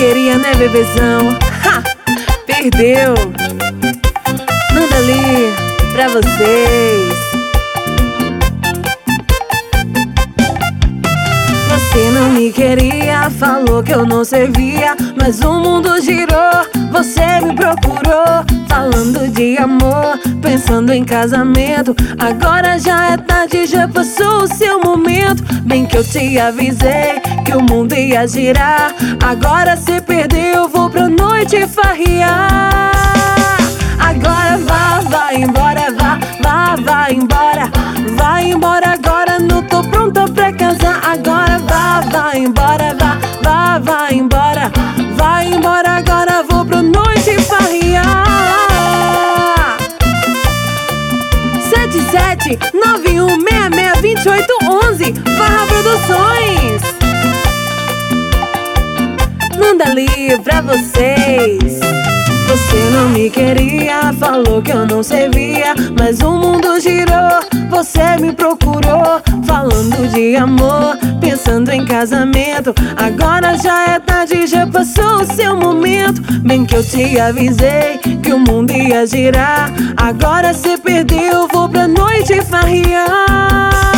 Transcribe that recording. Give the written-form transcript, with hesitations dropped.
queria, né, bebezão? Ha! Perdeu. Manda ali pra vocês. Você não me queria, falou que eu não servia, mas o mundo girou, você me procurou, falando de amor, pensando em casamento. Agora já é tarde, já passou o seu momento. Bem que eu te avisei que o mundo ia girar. Agora se perdeu, vou pra noite farrear. Agora vai embora, vai embora. Vai embora agora, não tô pronta pra casar. Agora vai embora, vai embora. Vai embora agora, vou pra noite farrear. 7791662811 Farra Produções. Manda ali pra vocês. Você não me queria, falou que eu não servia, mas o mundo girou, você me procurou, falando de amor, pensando em casamento. Agora já é tarde, já passou o seu momento. Bem que eu te avisei que o mundo ia girar. Agora se perdeu, vou pra noite farrear.